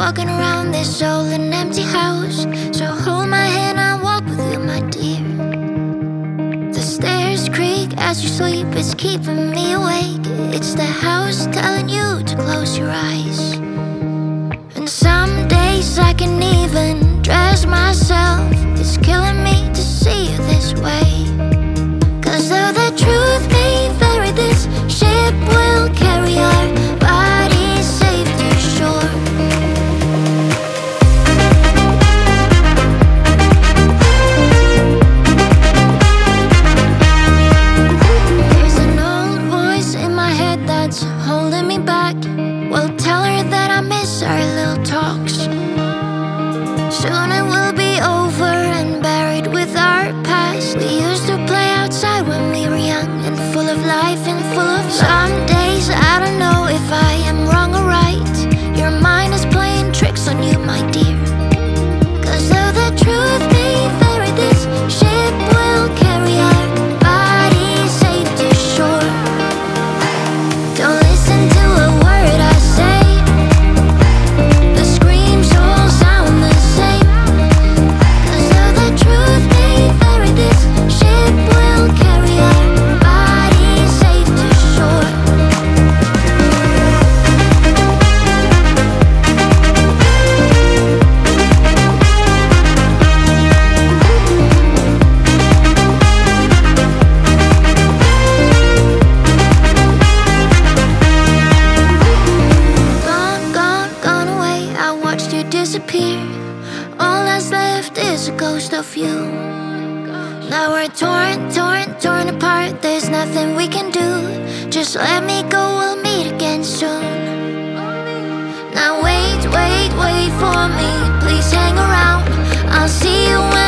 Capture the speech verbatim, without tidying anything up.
walking around this old and empty house. So hold my hand, I'll walk with you, my dear. The stairs creak as you sleep, it's keeping me awake. It's the house telling you to close your eyes. And some days I can even dress myself. It's killing me to see you this way. Cause though the truth may vary, this ship will carry our bodies safe to shore. There's an old voice in my head that's holding me back. Well, tell her that I miss our little talks. Soon it will be over and buried with our past. We used to play outside when we were young and full of life and full of love. Some days I don't know if I am wrong or right. Your mind is playing tricks on you, my dear. Cause though the truth may vary, this ship will carry our bodies safe to shore. Don't listen to a word I say. The screams all sound the same. Cause though the truth may vary, this ship will carry our bodies safe to shore. Gone, gone, gone away, I watched you disappear. All that's left is a ghost of you. Now we're torn, torn, torn apart. There's nothing we can do. Just let me go, we'll meet again soon. Now wait, wait, wait for me. Please hang around. I'll see you when